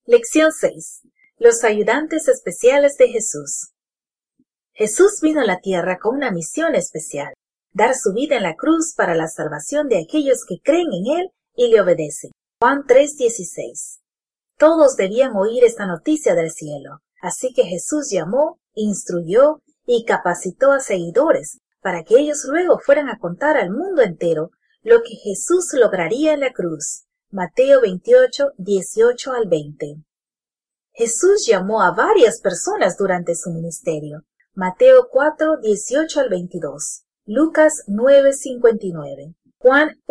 Lección 6. Los ayudantes especiales de Jesús. Jesús vino a la tierra con una misión especial: dar su vida en la cruz para la salvación de aquellos que creen en Él y le obedecen. Juan 3:16. Todos debían oír esta noticia del cielo, así que Jesús llamó, instruyó y capacitó a seguidores para que ellos luego fueran a contar al mundo entero lo que Jesús lograría en la cruz. Mateo 28:18-20. Jesús llamó a varias personas durante su ministerio. Mateo 4:18-22, Lucas 9:59, Juan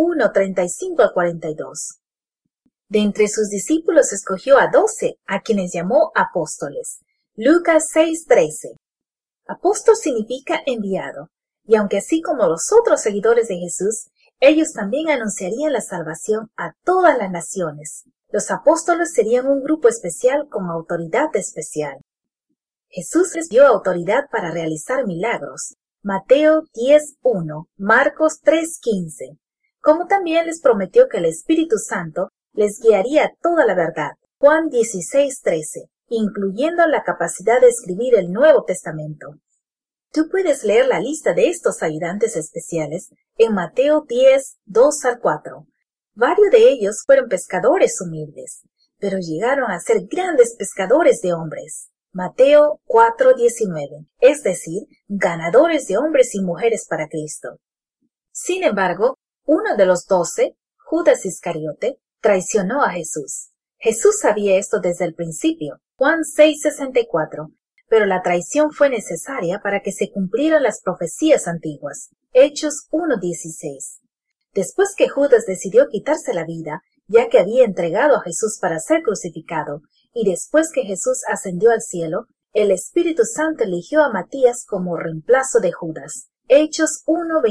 1:35-42. De entre sus discípulos escogió a 12, a quienes llamó apóstoles. Lucas 6:13. Apóstol significa enviado, y aunque así como los otros seguidores de Jesús, ellos también anunciarían la salvación a todas las naciones. Los apóstoles serían un grupo especial con autoridad especial. Jesús les dio autoridad para realizar milagros. Mateo 10:1, Marcos 3:15. Como también les prometió que el Espíritu Santo les guiaría toda la verdad. Juan 16:13, incluyendo la capacidad de escribir el Nuevo Testamento. Tú puedes leer la lista de estos ayudantes especiales en Mateo 10:2-4. Varios de ellos fueron pescadores humildes, pero llegaron a ser grandes pescadores de hombres. Mateo 4:19, es decir, ganadores de hombres y mujeres para Cristo. Sin embargo, uno de los 12, Judas Iscariote, traicionó a Jesús. Jesús sabía esto desde el principio, Juan 6:64, pero la traición fue necesaria para que se cumplieran las profecías antiguas. Hechos 1:16. Después que Judas decidió quitarse la vida, ya que había entregado a Jesús para ser crucificado, y después que Jesús ascendió al cielo, el Espíritu Santo eligió a Matías como reemplazo de Judas. Hechos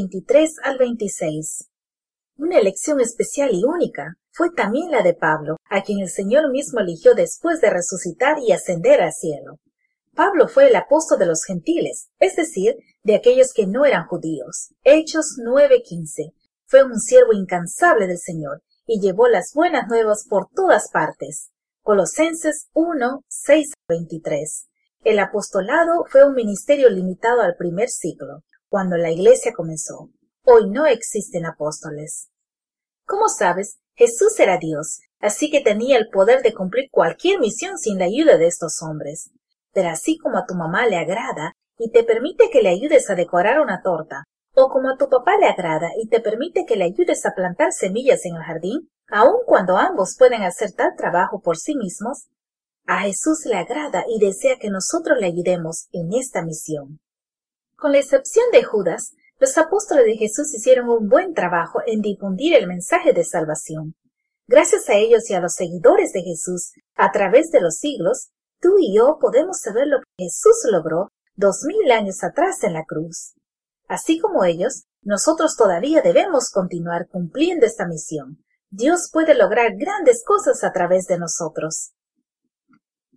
1:23-26. Una elección especial y única fue también la de Pablo, a quien el Señor mismo eligió después de resucitar y ascender al cielo. Pablo fue el apóstol de los gentiles, es decir, de aquellos que no eran judíos. Hechos 9:15. Fue un siervo incansable del Señor y llevó las buenas nuevas por todas partes. Colosenses 1:6-23. El apostolado fue un ministerio limitado al primer siglo, cuando la iglesia comenzó. Hoy no existen apóstoles. Como sabes, Jesús era Dios, así que tenía el poder de cumplir cualquier misión sin la ayuda de estos hombres. Pero así como a tu mamá le agrada y te permite que le ayudes a decorar una torta, o como a tu papá le agrada y te permite que le ayudes a plantar semillas en el jardín, aun cuando ambos pueden hacer tal trabajo por sí mismos, a Jesús le agrada y desea que nosotros le ayudemos en esta misión. Con la excepción de Judas, los apóstoles de Jesús hicieron un buen trabajo en difundir el mensaje de salvación. Gracias a ellos y a los seguidores de Jesús, a través de los siglos, tú y yo podemos saber lo que Jesús logró 2000 años atrás en la cruz. Así como ellos, nosotros todavía debemos continuar cumpliendo esta misión. Dios puede lograr grandes cosas a través de nosotros.